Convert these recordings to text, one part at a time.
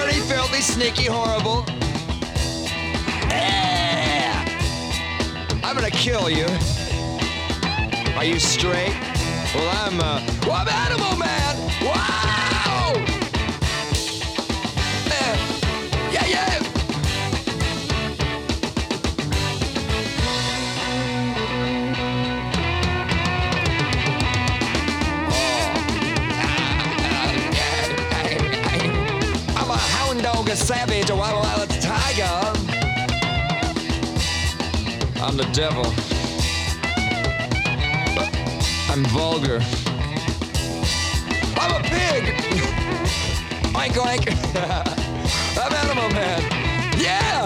dirty, filthy, sneaky, horrible. Yeah. I'm gonna kill you. Are you straight? Well, I'm Animal Man. Wow! Yeah, yeah. I'm a hound dog, a savage, a wild, wild tiger. I'm the devil. I'm vulgar. I'm a pig! Oink oink! I'm Animal Man! Yeah!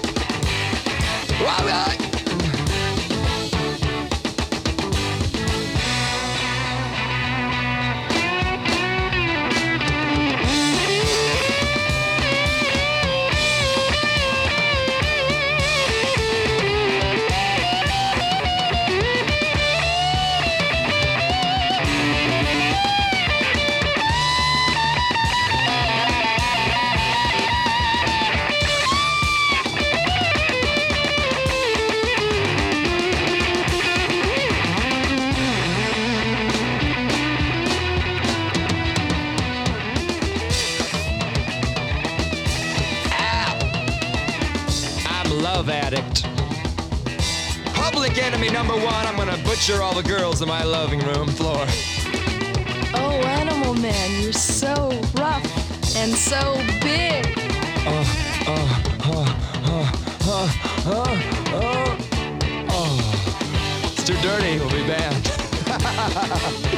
Love addict. Public enemy number one. I'm gonna butcher all the girls in my living room floor. Oh, Animal Man, you're so rough and so big. It's too dirty. We'll be banned.